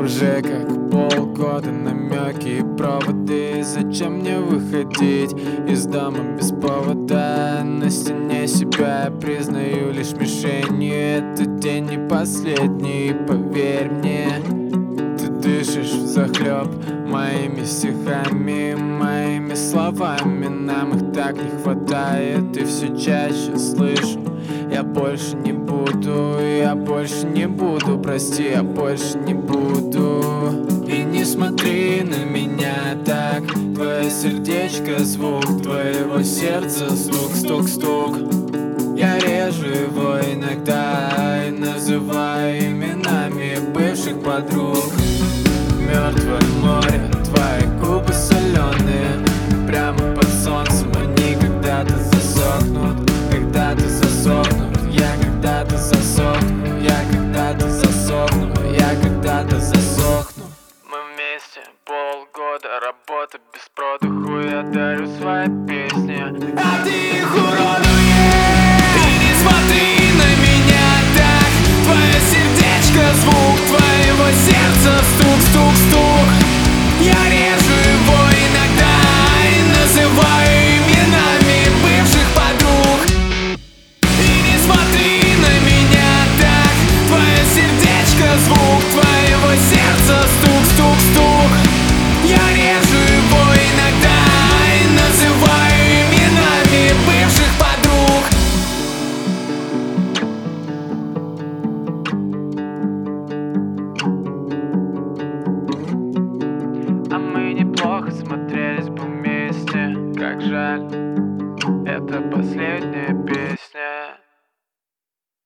Уже как полгода намеки и проводы. Зачем мне выходить из дома без повода? На стене себя я признаю лишь мишенью. Этот день не последний, поверь мне. Ты дышишь взахлеб моими стихами, моими словами. Нам их так не хватает, и все чаще слышу: я больше не буду, я больше не буду, прости, я больше не буду. И не смотри на меня так, твое сердечко, звук твоего сердца, стук, стук, стук. Я режу его иногда и называю именами бывших подруг. Мертвое море, твои губы соленые, прямо под солнцем они когда-то засохнут, когда-то засохнут. Я когда-то засохну, я когда-то засохну, я когда-то засохну. Мы вместе полгода, работа без продыху. Я дарю свои песни, а ты их уродуешь. И не смотри на меня так, твое сердечко, звук твоего сердца, стук, стук, стук. Я режу его иногда и называю именами бывших подруг. И не смотри на меня так, твое сердечко, звук твоего сердца, стук, стук, стук. Я режу его иногда и называю именами бывших подруг. А мы неплохо смотрелись бы вместе. Как жаль, это последняя песня.